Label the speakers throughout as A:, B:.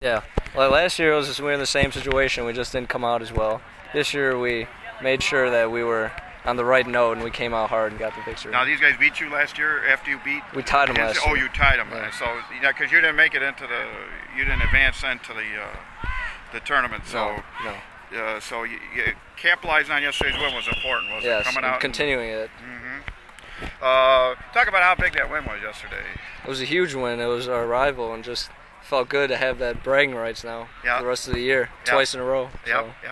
A: Yeah. Well, last year we were in the same situation. We just didn't come out as well. This year we made sure that we were on the right note and we came out hard and got the victory.
B: Now these guys beat you last year after you beat.
A: We tied them last year.
B: Oh, you tied them.
A: Yeah.
B: So because you didn't make it you didn't advance into the tournament. So
A: no.
B: So you capitalizing on yesterday's win was important, wasn't it?
A: Yes,
B: Coming out
A: continuing it.
B: Talk about how big that win was yesterday.
A: It was a huge win. It was our rival, and just felt good to have that bragging rights now for the rest of the year, twice in a row.
B: Yep,
A: So.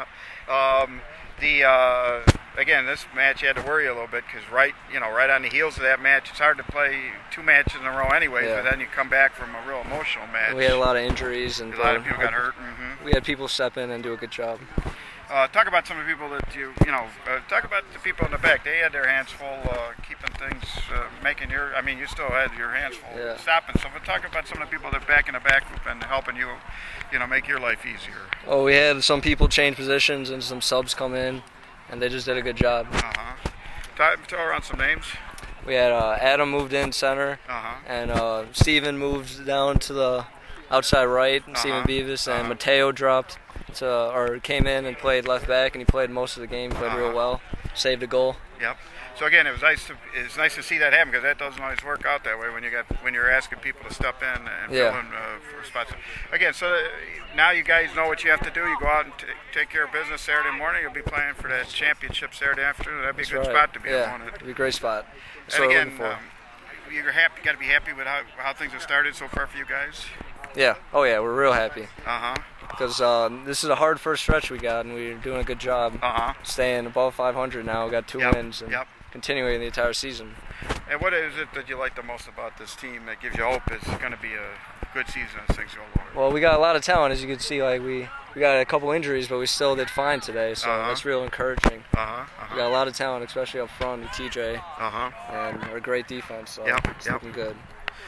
B: yep. Again, this match you had to worry a little bit because right on the heels of that match, it's hard to play two matches in a row anyways.
A: Yeah.
B: But then you come back from a real emotional match.
A: We had a lot of injuries, and
B: a lot of people got hurt.
A: We had people step in and do a good job.
B: Talk about some of the people that talk about the people in the back. They had their hands full keeping things, you still had your hands full stopping. So talk about some of the people that are back in the back who've been helping you, make your life easier.
A: Oh, we had some people change positions and some subs come in, and they just did a good job.
B: Throw around some names.
A: We had Adam moved in center, and Steven moved down to the outside right, Steven Beavis, and Mateo came in and played left back, and he played most of the game, played real well, saved a goal.
B: Yep. So again, it's nice to see that happen because that doesn't always work out that way when you're asking people to step in and fill in for spots. Again, so now you guys know what you have to do. You go out and take care of business Saturday morning. You'll be playing for that championship Saturday afternoon. That'd be a good spot to be on.
A: It'd be a great spot.
B: And again, you're happy. You got to be happy with how things have started so far for you guys.
A: Yeah. Oh yeah, we're real happy. Because this is a hard first stretch we got, and we're doing a good job staying above 500 now. We got 2 wins and continuing the entire season.
B: And what is it that you like the most about this team that gives you hope it's going to be a good season as things go along?
A: Well, we got a lot of talent, as you can see. Like we got a couple injuries, but we still did fine today, so that's real encouraging. We got a lot of talent, especially up front with TJ, and we're a great defense, so it's looking good.